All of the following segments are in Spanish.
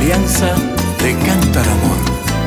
Alianza de Cántaro Amor.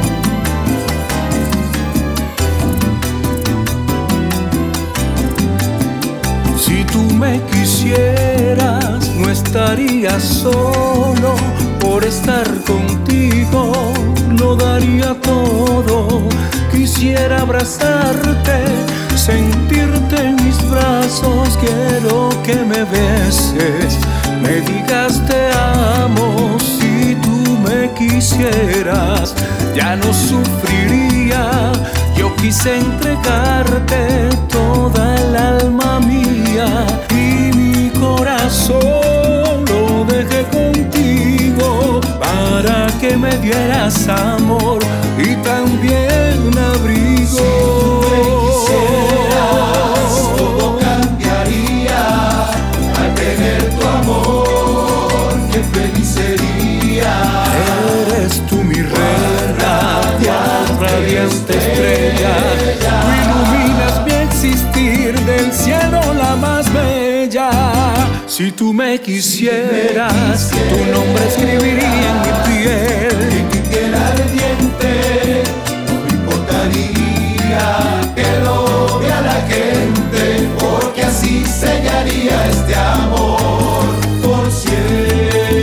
Si tú me quisieras, no estaría solo. Por estar contigo, lo daría todo. Quisiera abrazarte, sentirte en mis brazos. Quiero que me beses, me digas te amo. Si tú me quisieras, ya no sufriría. Yo quise entregarte toda el alma mía y mi corazón lo dejé contigo para que me dieras amor y también abrigo. Si tú me quisieras, todo cambiaría al tener tu amor. Qué feliz sería. Eres tú mi reina, radiante estrella. Tú iluminas mi existir, del cielo la más bella. Si tú me quisieras, tu nombre escribiría en mi piel. En mi piel ardiente, no me importaría que lo vea la gente, porque así sellaría este amor por siempre.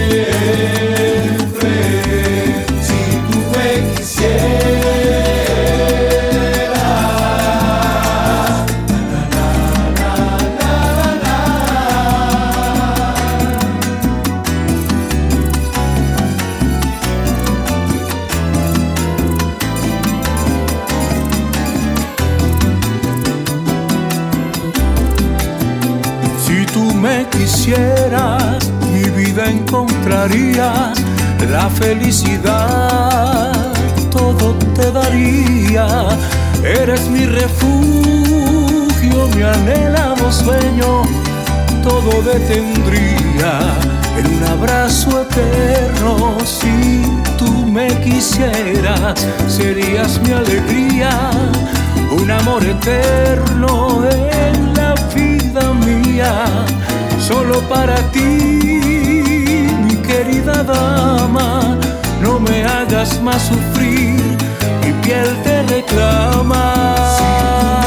Si tú me quisieras. Si tú me quisieras, mi vida encontrarías, la felicidad todo te daría. Eres mi refugio, mi anhelado sueño, todo detendría en un abrazo eterno. Si tú me quisieras, serías mi alegría, un amor eterno en la vida mía. Solo para ti, mi querida dama, no me hagas más sufrir, mi piel te reclama. Si tú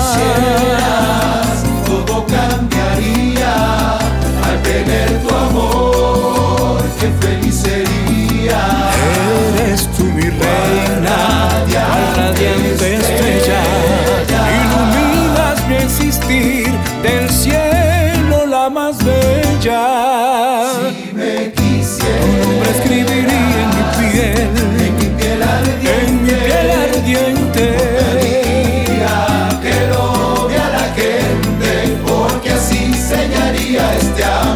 me quisieras, todo cambiaría al tener tu amor. Qué feliz sería. Eres tú mi reina, cual radiante estrella. Iluminas mi existir, del cielo la más bella. Si me quisieras, Tu nombre escribiría en mi piel, en mi piel ardiente, en mi piel ardiente. que lo vea la gente, porque así sellaría este amor.